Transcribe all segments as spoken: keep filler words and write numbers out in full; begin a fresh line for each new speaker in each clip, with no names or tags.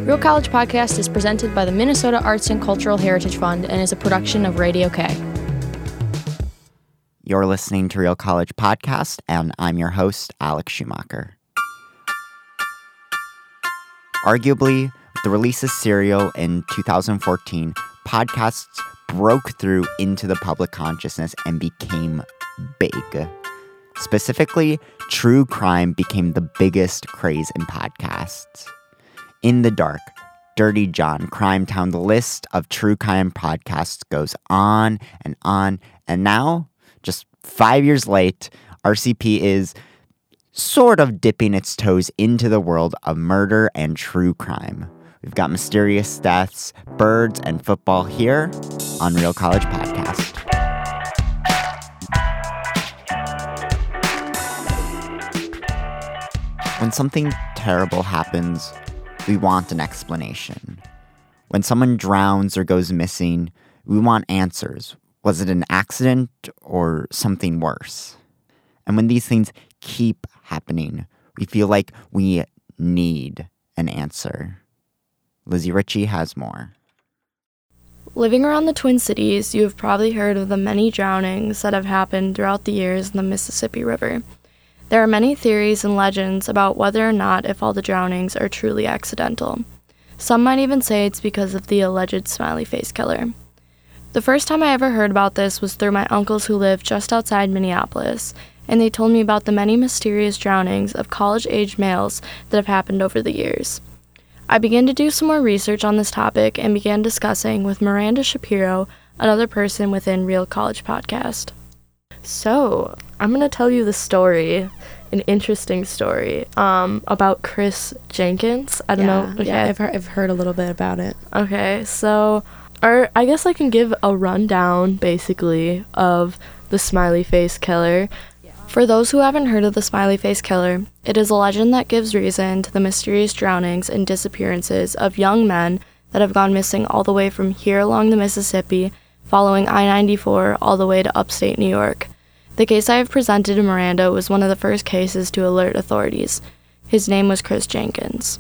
Real College Podcast is presented by the Minnesota Arts and Cultural Heritage Fund and is a production of Radio K.
You're listening to Real College Podcast, and I'm your host, Alex Schumacher. Arguably, with the release of Serial in two thousand fourteen, podcasts broke through into the public consciousness and became big. Specifically, true crime became the biggest craze in podcasts. In the Dark, Dirty John, Crime Town, the list of true crime podcasts goes on and on. And now, just five years late, R C P is sort of dipping its toes into the world of murder and true crime. We've got mysterious deaths, birds, and football here on Real College Podcast. When something terrible happens, we want an explanation. When someone drowns or goes missing, we want answers. Was it an accident or something worse? And when these things keep happening, we feel like we need an answer. Lizzie Ritchie has more.
Living around the Twin Cities, you have probably heard of the many drownings that have happened throughout the years in the Mississippi River. There are many theories and legends about whether or not if all the drownings are truly accidental. Some might even say it's because of the alleged smiley face killer. The first time I ever heard about this was through my uncles who live just outside Minneapolis, and they told me about the many mysterious drownings of college-age males that have happened over the years. I began to do some more research on this topic and began discussing with Miranda Shapiro, another person within Real College Podcast. So, I'm going to tell you the story, an interesting story, um, about Chris Jenkins. I don't
yeah,
know. Okay.
Yeah, I've heard, I've heard a little bit about it.
Okay, so, or I guess I can give a rundown, basically, of the smiley face killer. Yeah. For those who haven't heard of the smiley face killer, it is a legend that gives reason to the mysterious drownings and disappearances of young men that have gone missing all the way from here along the Mississippi, following I ninety-four all the way to upstate New York. The case I have presented to Miranda was one of the first cases to alert authorities. His name was Chris Jenkins.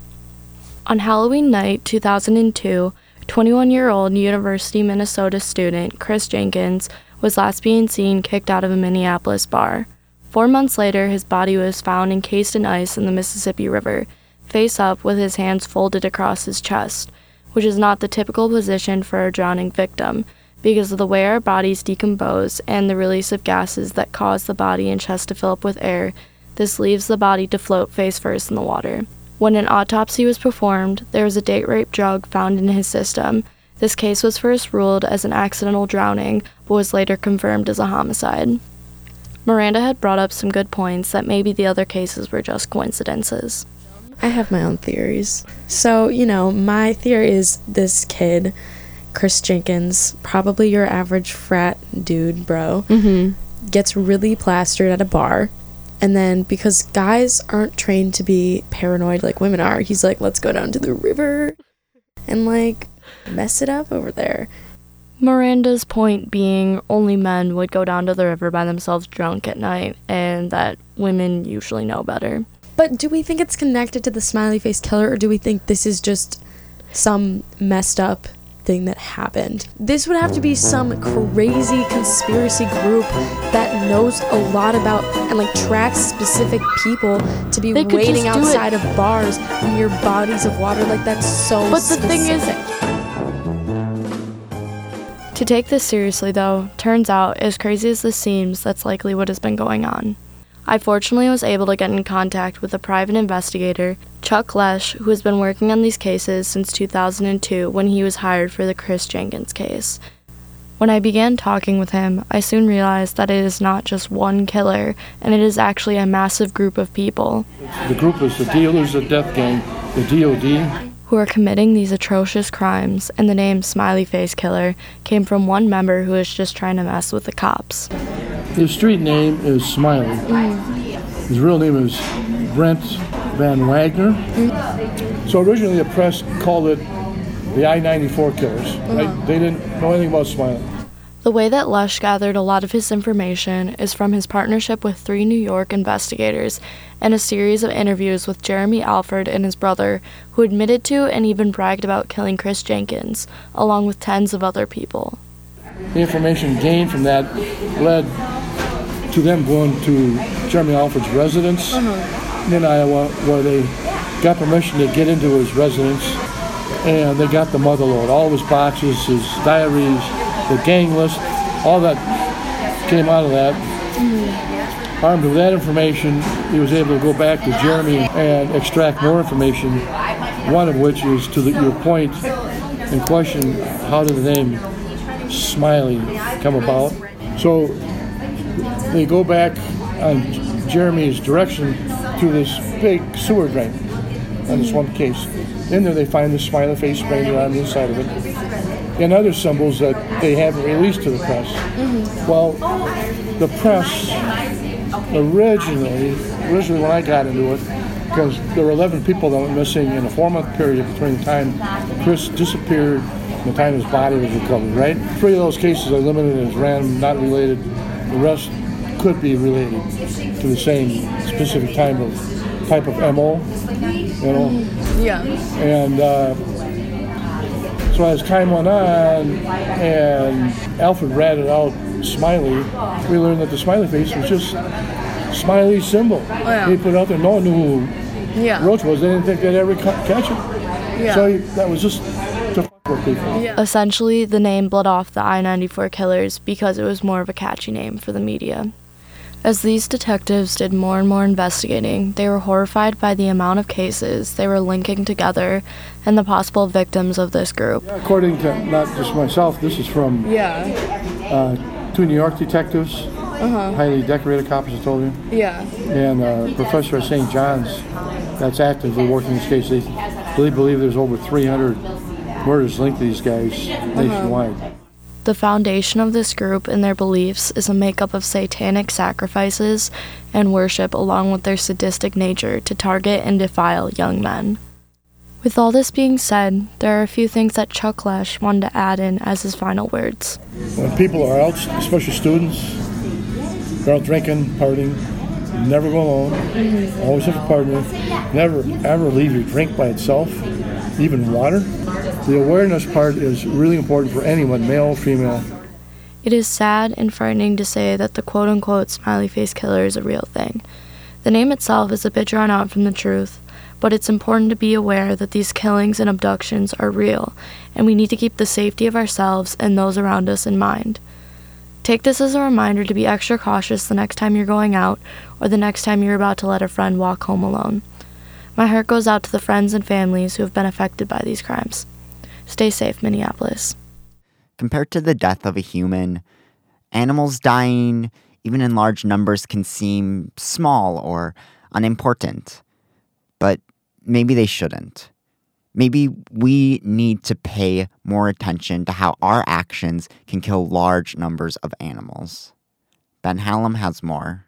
On Halloween night two thousand two, twenty-one-year-old University of Minnesota student Chris Jenkins was last being seen kicked out of a Minneapolis bar. Four months later, his body was found encased in ice in the Mississippi River, face up with his hands folded across his chest, which is not the typical position for a drowning victim, because of the way our bodies decompose and the release of gases that cause the body and chest to fill up with air. This leaves the body to float face first in the water. When an autopsy was performed, there was a date rape drug found in his system. This case was first ruled as an accidental drowning, but was later confirmed as a homicide. Miranda had brought up some good points that maybe the other cases were just coincidences.
I have my own theories. So, you know, my theory is this kid, Chris Jenkins, probably your average frat dude, bro,
mm-hmm.
gets really plastered at a bar. And then because guys aren't trained to be paranoid like women are, he's like, let's go down to the river and, like, mess it up over there.
Miranda's point being only men would go down to the river by themselves drunk at night, and that women usually know better.
But do we think it's connected to the smiley face killer, or do we think this is just some messed up thing that happened? This would have to be some crazy conspiracy group that knows a lot about and like tracks specific people to be waiting outside of bars near bodies of water. Like, that's so
But the
specific.
thing is, to take this seriously though, turns out, as crazy as this seems, that's likely what has been going on. I fortunately was able to get in contact with a private investigator, Chuck Lesh, who has been working on these cases since two thousand two when he was hired for the Chris Jenkins case. When I began talking with him, I soon realized that it is not just one killer, and it is actually a massive group of people.
The group is the Dealers of Death Gang, the D O D,
who are committing these atrocious crimes, and the name Smiley Face Killer came from one member who was just trying to mess with the cops.
His street name is Smiley.
Mm.
His real name is Brent Van Wagner. Mm. So originally the press called it the I ninety-four killers. Uh-huh. Right? They didn't know anything about Smiley.
The way that Lesh gathered a lot of his information is from his partnership with three New York investigators and a series of interviews with Jeremy Alford and his brother, who admitted to and even bragged about killing Chris Jenkins, along with tens of other people.
The information gained from that led to them going to Jeremy Alford's residence uh-huh. in Iowa, where they got permission to get into his residence, and they got the mother load, all of his boxes, his diaries, the gang list, all that came out of that. Mm-hmm. Armed with that information, he was able to go back to Jeremy and extract more information, one of which is to the, your point in question, how did the name Smiley come about? So they go back on Jeremy's direction to this big sewer drain on this one case. In there they find the smiley face painted on the inside of it and other symbols that they haven't released to the press. Mm-hmm. Well, the press originally, originally when I got into it, because there were eleven people that went missing in a four-month period between the time Chris disappeared and the time his body was recovered, right? Three of those cases are limited as random, not related. The rest could be related to the same specific type of type of M O, you know?
Yeah.
And uh, so as time went on and Alfred ratted out Smiley, we learned that the smiley face was just Smiley's symbol. Oh, yeah. He put it out there, no one knew who yeah. Roach was. They didn't think they'd ever ca- catch him. Yeah. So he, that was just to f*** with people.
Yeah. Essentially, the name bled off the I ninety-four killers because it was more of a catchy name for the media. As these detectives did more and more investigating, they were horrified by the amount of cases they were linking together and the possible victims of this group.
Yeah, according to not just myself, this is from
yeah.
uh, two New York detectives, uh-huh. highly decorated cops, I told you.
Yeah.
And a professor at Saint John's that's actively working this case. They, they believe there's over three hundred murders linked to these guys uh-huh. nationwide.
The foundation of this group and their beliefs is a makeup of satanic sacrifices and worship, along with their sadistic nature to target and defile young men. With all this being said, there are a few things that Chuck Lesh wanted to add in as his final words.
When people are out, especially students, they're out drinking, partying, never go alone, mm-hmm. always have a partner, never ever leave your drink by itself, even water. The awareness part is really important for anyone, male or female.
It is sad and frightening to say that the quote-unquote smiley face killer is a real thing. The name itself is a bit drawn out from the truth, but it's important to be aware that these killings and abductions are real, and we need to keep the safety of ourselves and those around us in mind. Take this as a reminder to be extra cautious the next time you're going out or the next time you're about to let a friend walk home alone. My heart goes out to the friends and families who have been affected by these crimes. Stay safe, Minneapolis.
Compared to the death of a human, animals dying, even in large numbers, can seem small or unimportant. But maybe they shouldn't. Maybe we need to pay more attention to how our actions can kill large numbers of animals. Ben Hallam has more.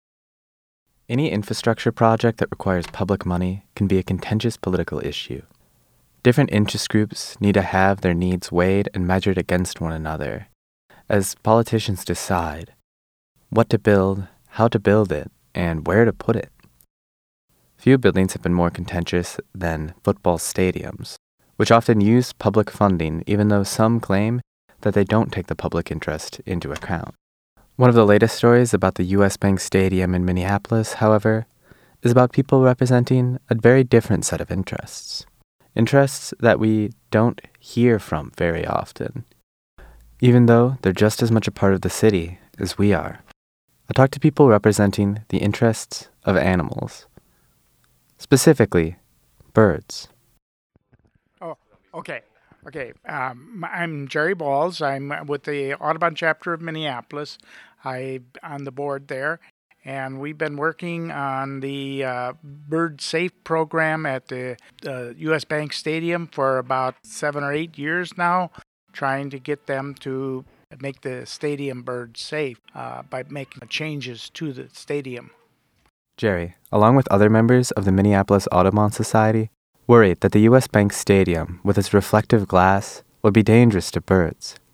Any infrastructure project that requires public money can be a contentious political issue. Different interest groups need to have their needs weighed and measured against one another, as politicians decide what to build, how to build it, and where to put it. Few buildings have been more contentious than football stadiums, which often use public funding even though some claim that they don't take the public interest into account. One of the latest stories about the U S Bank Stadium in Minneapolis, however, is about people representing a very different set of interests. Interests that we don't hear from very often, even though they're just as much a part of the city as we are. I talked to people representing the interests of animals, specifically birds.
Oh, okay. Okay. Um, I'm Jerry Balls. I'm with the Audubon chapter of Minneapolis. I'm on the board there. And we've been working on the uh, Bird Safe program at the uh, U S Bank Stadium for about seven or eight years now, trying to get them to make the stadium bird safe uh, by making changes to the stadium.
Jerry, along with other members of the Minneapolis Audubon Society, worried that the U S Bank Stadium, with its reflective glass, would be dangerous to birds.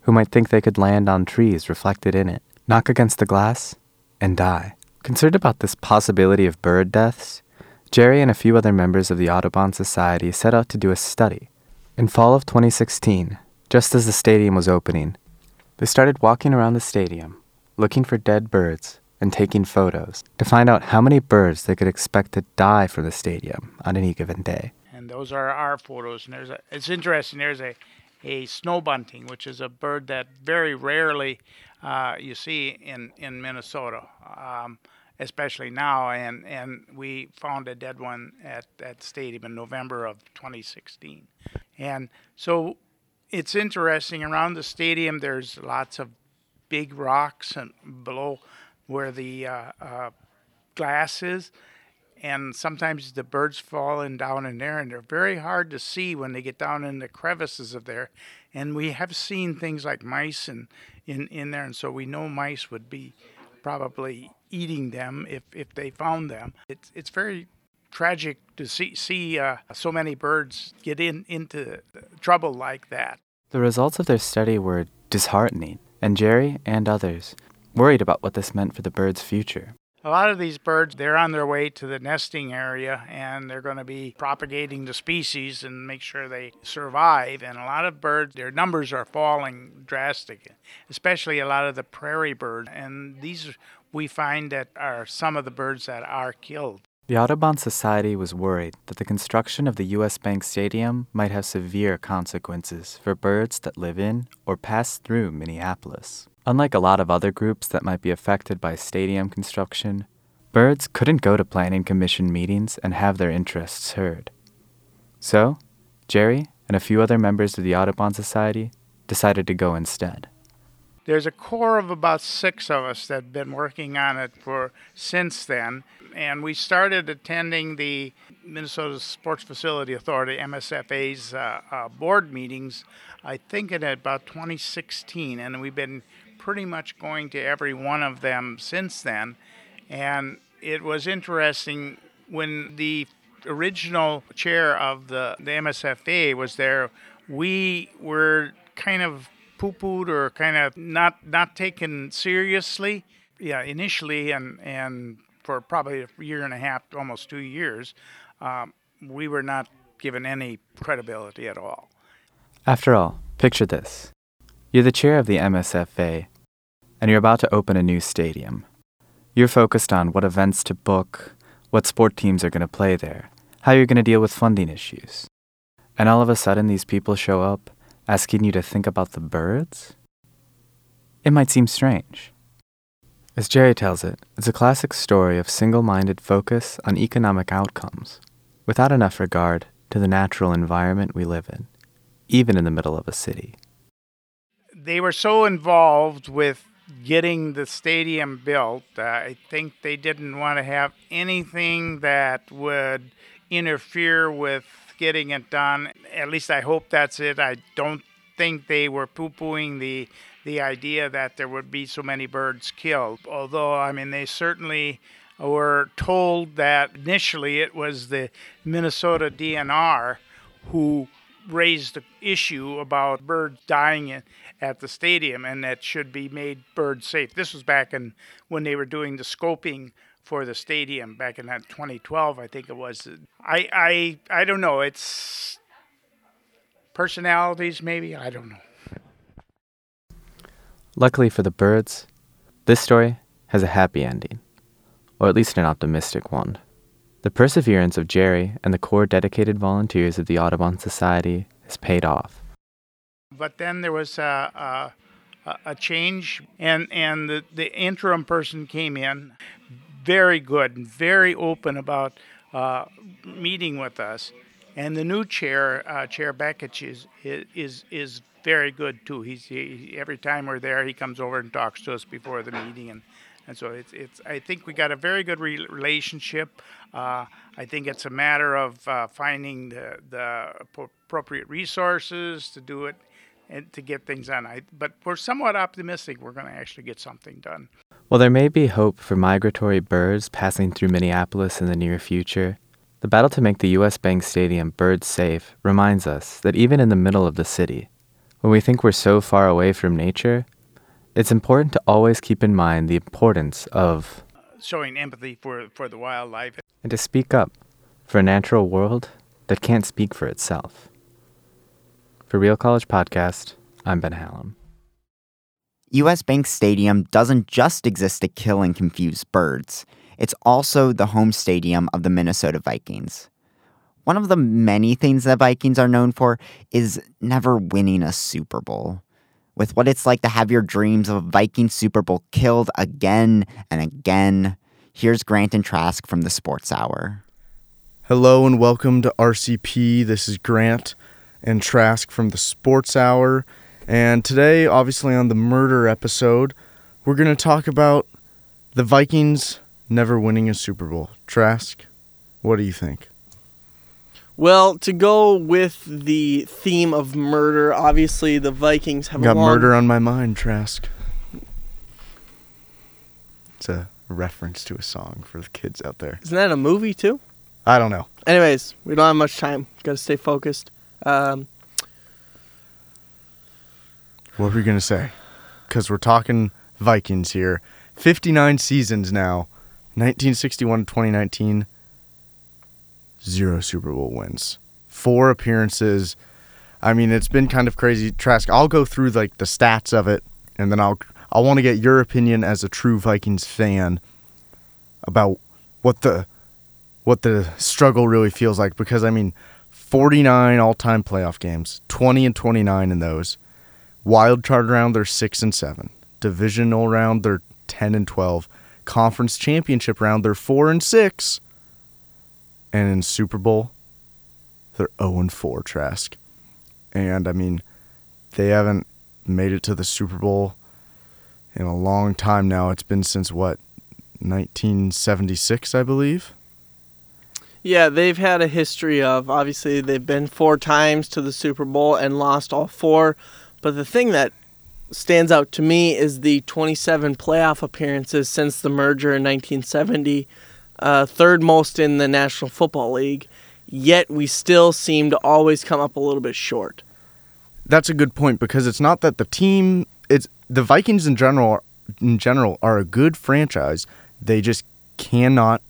who might think they could land on trees reflected in it, knock against the glass, and die. Concerned about this possibility of bird deaths, Jerry and a few other members of the Audubon Society set out to do a study. In fall of twenty sixteen, just as the stadium was opening, they started walking around the stadium, looking for dead birds and taking photos to find out how many birds they could expect to die from the stadium on any given day.
And those are our photos. And there's a, it's interesting, there's a, a snow bunting, which is a bird that very rarely uh, you see in, in Minnesota, um, especially now. And, and we found a dead one at that stadium in November of twenty sixteen. And so it's interesting, around the stadium there's lots of big rocks and below where the uh, uh, glass is, and sometimes the birds fall in down in there, and they're very hard to see when they get down in the crevices of there. And we have seen things like mice and in, in there, and so we know mice would be probably eating them if, if they found them. It's it's very tragic to see see uh, so many birds get in into trouble like that.
The results of their study were disheartening, and Jerry and others worried about what this meant for the birds' future.
A lot of these birds, they're on their way to the nesting area, and they're going to be propagating the species and make sure they survive. And a lot of birds, their numbers are falling drastically, especially a lot of the prairie birds. And these we find that are some of the birds that are killed.
The Audubon Society was worried that the construction of the U S Bank Stadium might have severe consequences for birds that live in or pass through Minneapolis. Unlike a lot of other groups that might be affected by stadium construction, birds couldn't go to planning commission meetings and have their interests heard. So, Jerry and a few other members of the Audubon Society decided to go instead.
There's a core of about six of us that have been working on it for since then, and we started attending the Minnesota Sports Facility Authority, M S F A's uh, uh, board meetings, I think in about twenty sixteen, and we've been pretty much going to every one of them since then. And it was interesting when the original chair of the, the M S F A was there, we were kind of poo-pooed or kind of not not taken seriously, yeah, initially, and and for probably a year and a half, almost two years, um, we were not given any credibility at all.
After all, picture this. You're the chair of the M S F A, and you're about to open a new stadium. You're focused on what events to book, what sport teams are going to play there, how you're going to deal with funding issues. And all of a sudden these people show up asking you to think about the birds? It might seem strange. As Jerry tells it, it's a classic story of single-minded focus on economic outcomes, without enough regard to the natural environment we live in, even in the middle of a city.
They were so involved with getting the stadium built, uh, I think they didn't want to have anything that would interfere with getting it done. At least I hope that's it. I don't think they were poo-pooing the the idea that there would be so many birds killed. Although, I mean, they certainly were told that initially it was the Minnesota D N R who raised the issue about birds dying at the stadium and that should be made bird safe. This was back in when they were doing the scoping for the stadium back in that twenty twelve, I think it was. I I I don't know. It's personalities, maybe. I don't know.
Luckily for the birds, this story has a happy ending, or at least an optimistic one. The perseverance of Jerry and the core dedicated volunteers of the Audubon Society has paid off.
But then there was a, a, a change, and, and the, the interim person came in, very good and very open about uh, meeting with us. And the new chair, uh, Chair Beckich, is is is very good too. He's he, every time we're there, he comes over and talks to us before the meeting, and, and so it's it's. I think we got a very good re- relationship. Uh, I think it's a matter of uh, finding the the appropriate resources to do it and to get things done. I, but we're somewhat optimistic we're going to actually get something done.
While there may be hope for migratory birds passing through Minneapolis in the near future, the battle to make the U S Bank Stadium bird safe reminds us that even in the middle of the city, When we think we're so far away from nature, it's important to always keep in mind the importance of
showing empathy for, for the wildlife
and to speak up for a natural world that can't speak for itself. For Real College Podcast, I'm Ben Hallam.
U S Bank Stadium doesn't just exist to kill and confuse birds. It's also the home stadium of the Minnesota Vikings. One of the many things the Vikings are known for is never winning a Super Bowl. With what it's like to have your dreams of a Viking Super Bowl killed again and again, here's Grant and Trask from the Sports Hour.
Hello and welcome to R C P. This is Grant and Trask from the Sports Hour. And today, obviously on the murder episode, we're going to talk about the Vikings never winning a Super Bowl. Trask, what do you think?
Well, to go with the theme of murder, obviously the Vikings have
Got
a long...
murder on my mind, Trask. It's a reference to a song for the kids out there.
Isn't that a movie, too?
I don't know.
Anyways, we don't have much time. Got to stay focused. Um,
what were we going to say? Because we're talking Vikings here. fifty-nine seasons now. nineteen sixty-one to twenty nineteen. Zero Super Bowl wins. Four appearances. I mean, it's been kind of crazy. Trask, I'll go through like the stats of it, and then I'll I want to get your opinion as a true Vikings fan about what the what the struggle really feels like. Because I mean, forty-nine all-time playoff games, twenty and twenty-nine in those. Wild card round, they're six and seven. Divisional round, they're ten and twelve. Conference championship round, they're four and six. And in Super Bowl, they're oh and four, Trask. And, I mean, they haven't made it to the Super Bowl in a long time now. It's been since, what, nineteen seventy-six, I believe?
yeah, they've had a history of, obviously, they've been four times to the Super Bowl and lost all four. But the thing that stands out to me is the twenty-seven playoff appearances since the merger in nineteen seventy. Uh, third most in the National Football League, yet we still seem to always come up a little bit short.
That's a good point, because it's not that the team, it's the Vikings in general, in general are a good franchise. They just cannot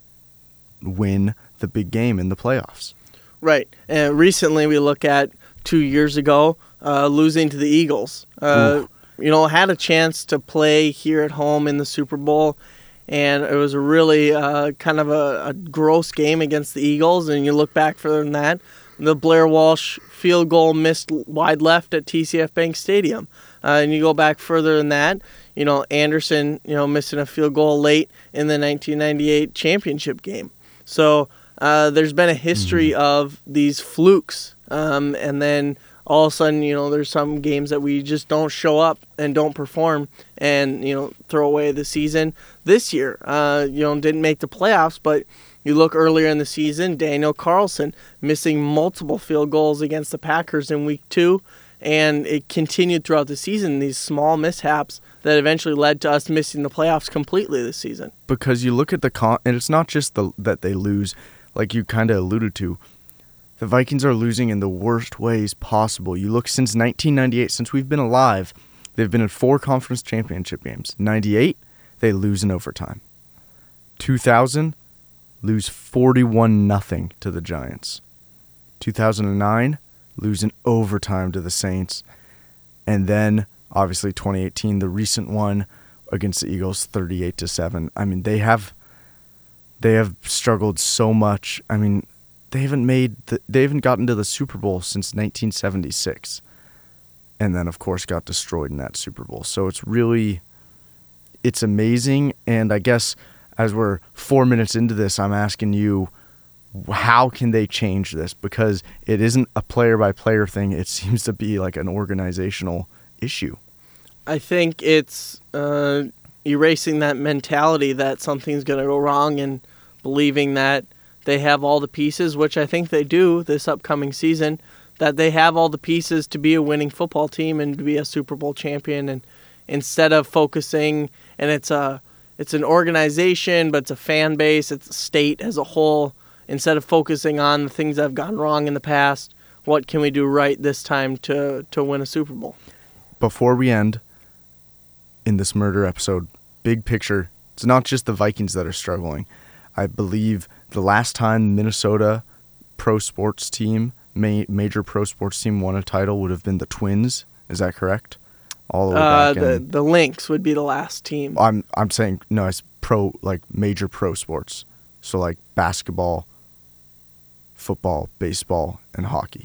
win the big game in the playoffs.
Right. And recently we look at two years ago, uh, losing to the Eagles. Uh, you know, had a chance to play here at home in the Super Bowl. And it was a really uh, kind of a, a gross game against the Eagles. And you look back further than that, the Blair Walsh field goal missed wide left at T C F Bank Stadium. Uh, and you go back further than that, you know, Anderson, you know, missing a field goal late in the nineteen ninety-eight championship game. So uh, there's been a history mm-hmm. of these flukes. Um, and then all of a sudden, you know, there's some games that we just don't show up and don't perform and, you know, throw away the season. This year, uh, you know, didn't make the playoffs, but you look earlier in the season, Daniel Carlson missing multiple field goals against the Packers in week two, and it continued throughout the season, these small mishaps that eventually led to us missing the playoffs completely this season.
Because you look at the con, and it's not just the that they lose, like you kind of alluded to. The Vikings are losing in the worst ways possible. You look since nineteen ninety-eight, since we've been alive, they've been in four conference championship games. ninety-eight, they lose in overtime. two thousand, lose forty-one nothing to the Giants. two thousand nine, lose in overtime to the Saints. And then, obviously, twenty eighteen, the recent one against the Eagles, thirty-eight to seven. I mean, they have they have struggled so much. I mean, They haven't made the, they haven't gotten to the Super Bowl since nineteen seventy-six, and then of course got destroyed in that Super Bowl. So it's really, it's amazing. And I guess as we're four minutes into this, I'm asking you, how can they change this? Because it isn't a player by player thing. It seems to be like an organizational issue.
I think it's uh, erasing that mentality that something's going to go wrong and believing that they have all the pieces, which I think they do this upcoming season, that they have all the pieces to be a winning football team and to be a Super Bowl champion. And instead of focusing, and it's a it's an organization, but it's a fan base, it's a state as a whole, instead of focusing on the things that have gone wrong in the past, what can we do right this time to, to win a Super Bowl.
Before we end in this murder episode, big picture, it's not just the Vikings that are struggling. I believe the last time Minnesota pro sports team, ma- major pro sports team won a title would have been the Twins. Is that correct? All the way
Uh,
back
the
in,
the Lynx would be the last team.
I'm I'm saying no, it's pro like major pro sports. So like basketball, football, baseball, and hockey.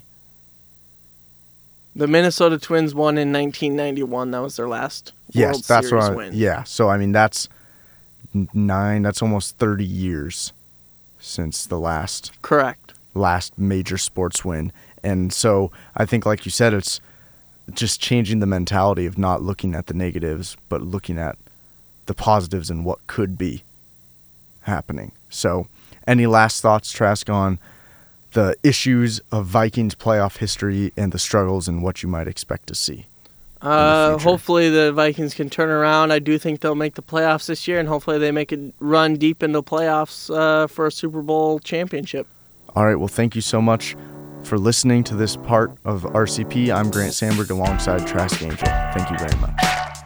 The Minnesota Twins won in nineteen ninety-one. That was their last
Yes,
World
that's
Series
what I,
win.
yeah. So I mean that's nine. That's almost thirty years since the last
Correct.
last major sports win. And so I think, like you said, it's just changing the mentality of not looking at the negatives, but looking at the positives and what could be happening. So any last thoughts, Trask, on the issues of Vikings playoff history and the struggles and what you might expect to see?
Uh,
future?
hopefully the Vikings can turn around. I do think they'll make the playoffs this year, and hopefully they make a run deep into playoffs uh, for a Super Bowl championship.
All right, well, thank you so much for listening to this part of R C P. I'm Grant Sandberg alongside Trask Angel. Thank you very much.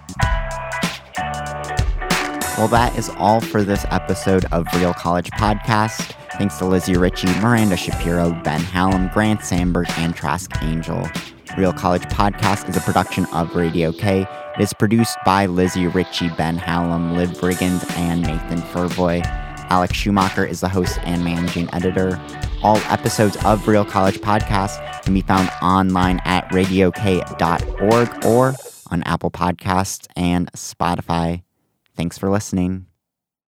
Well, that is all for this episode of Real College Podcast. Thanks to Lizzie Ritchie, Miranda Shapiro, Ben Hallam, Grant Sandberg, and Trask Angel. Real College Podcast is a production of Radio K. It is produced by Lizzie Ritchie, Ben Hallam, Liv Briggins, and Nathan Furvoy. Alex Schumacher is the host and managing editor. All episodes of Real College Podcast can be found online at radio k dot org or on Apple Podcasts and Spotify. Thanks for listening.